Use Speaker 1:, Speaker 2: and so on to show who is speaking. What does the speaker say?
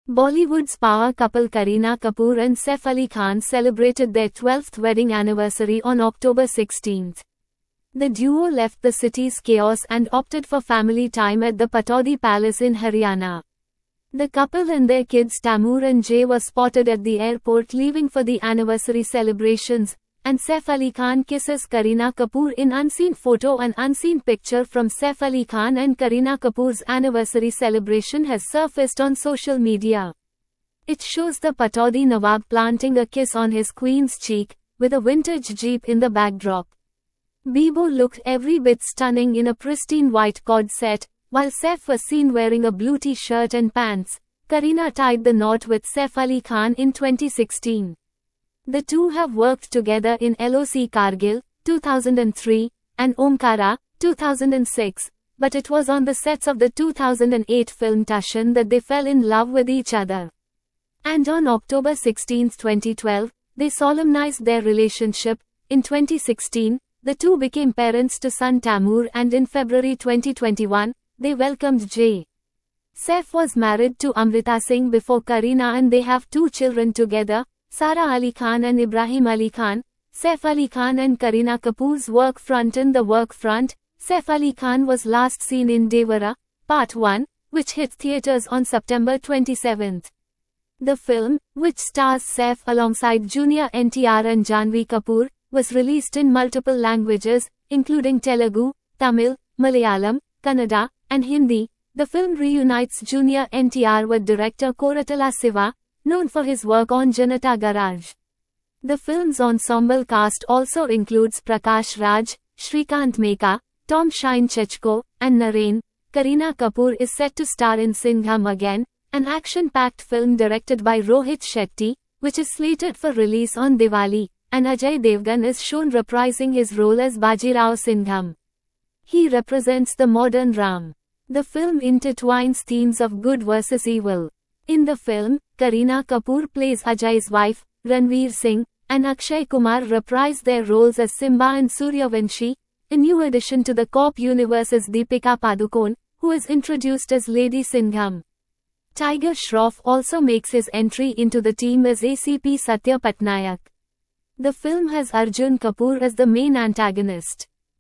Speaker 1: Bollywood's power couple Kareena Kapoor and Saif Ali Khan celebrated their 12th wedding anniversary on October 16. The duo left the city's chaos and opted for family time at the Pataudi Palace in Haryana. The couple and their kids Taimur and Jay were spotted at the airport leaving for the anniversary celebrations, and Saif Ali Khan kisses Kareena Kapoor in unseen photo. An unseen picture from Saif Ali Khan and Kareena Kapoor's anniversary celebration has surfaced on social media. It shows the Pataudi Nawab planting a kiss on his queen's cheek, with a vintage jeep in the backdrop. Bibo looked every bit stunning in a pristine white cord set, while Saif was seen wearing a blue t-shirt and pants. Kareena tied the knot with Saif Ali Khan in 2016. The two have worked together in LOC Kargil, 2003, and Omkara, 2006, but it was on the sets of the 2008 film Tushan that they fell in love with each other. And on October 16, 2012, they solemnized their relationship. In 2016, the two became parents to son Taimur, and in February 2021, they welcomed Jay. Saif was married to Amrita Singh before Kareena, and they have two children together, Sara Ali Khan and Ibrahim Ali Khan. Saif Ali Khan and Kareena Kapoor's work front. In the work front, Saif Ali Khan was last seen in Devara, Part 1, which hit theaters on September 27. The film, which stars Saif alongside Junior NTR and Janhvi Kapoor, was released in multiple languages, including Telugu, Tamil, Malayalam, Kannada, and Hindi. The film reunites Junior NTR with director Koratala Siva, known for his work on Janata Garage. The film's ensemble cast also includes Prakash Raj, Shrikant Meka, Tom Shine Chechko, and Naren. Kareena Kapoor is set to star in Singham Again, an action-packed film directed by Rohit Shetty, which is slated for release on Diwali, and Ajay Devgan is shown reprising his role as Bajirao Singham. He represents the modern Ram. The film intertwines themes of good versus evil. In the film, Kareena Kapoor plays Ajay's wife, Ranveer Singh, and Akshay Kumar reprise their roles as Simba and Suryavanshi. A new addition to the cop universe is Deepika Padukone, who is introduced as Lady Singham. Tiger Shroff also makes his entry into the team as ACP Satya Patnaik. The film has Arjun Kapoor as the main antagonist.